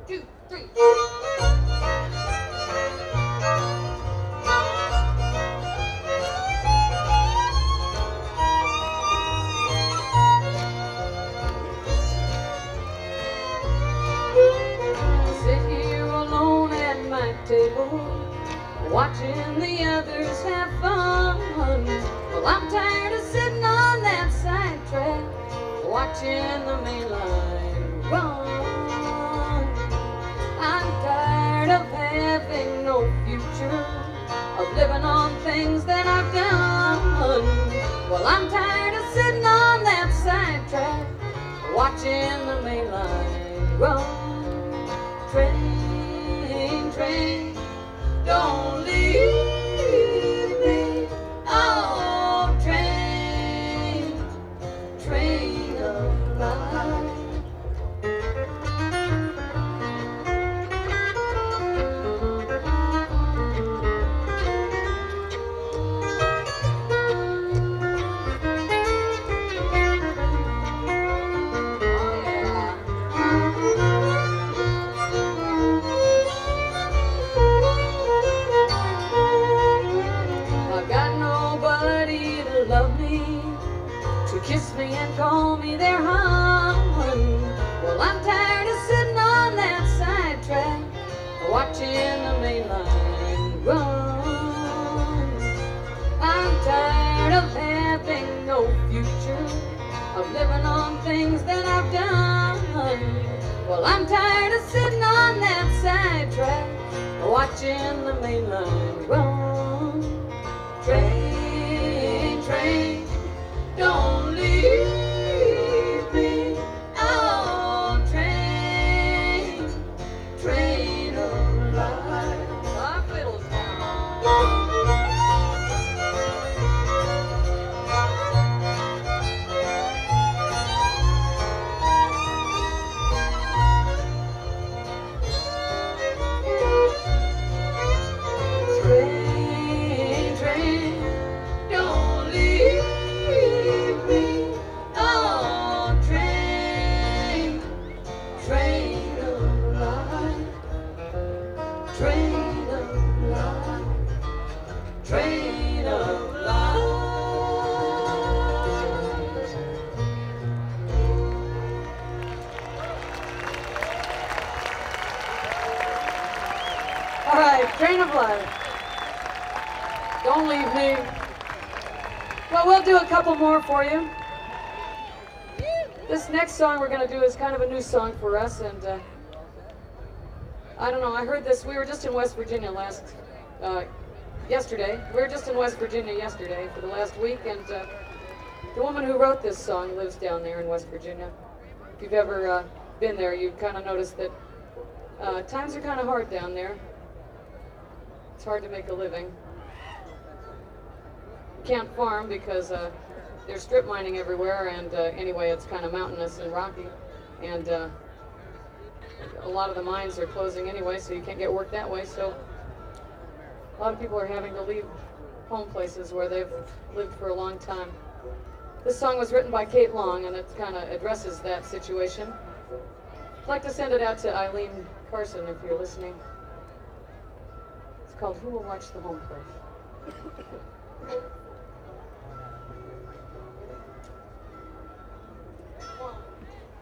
2, 3. I sit here alone at my table, watching the others have fun. Well, I'm tired of sitting on that sidetrack, watching the main line run. I'm tired of having no future, of living on things that I've done. Well, I'm tired of sitting on that sidetrack, watching the main line run. Train, train, don't leave me. Oh, train, train of life. Kiss me and call me their hon. Well, I'm tired of sitting on that sidetrack, watching the main line run. I'm tired of having no future, of living on things that I've done. Well, I'm tired of sitting on that sidetrack, watching the main line run. Train, train, don't leave me. Oh, train, train of life. My fiddle's down. Train, train, don't leave. Train of life, train of life. All right, train of life. Don't leave me. Well, we'll do a couple more for you. This next song we're going to do is kind of a new song for us, and I don't know, I heard this, we were just in West Virginia yesterday. We were just in West Virginia yesterday for the last week, and the woman who wrote this song lives down there in West Virginia. If you've ever been there, you've kind of noticed that times are kind of hard down there. It's hard to make a living. You can't farm because there's strip mining everywhere, and anyway, it's kind of mountainous and rocky, and a lot of the mines are closing anyway, so you can't get work that way. So a lot of people are having to leave home places where they've lived for a long time. This song was written by Kate Long, and it kind of addresses that situation. I'd like to send it out to Eileen Carson if you're listening. It's called Who Will Watch the Home Place?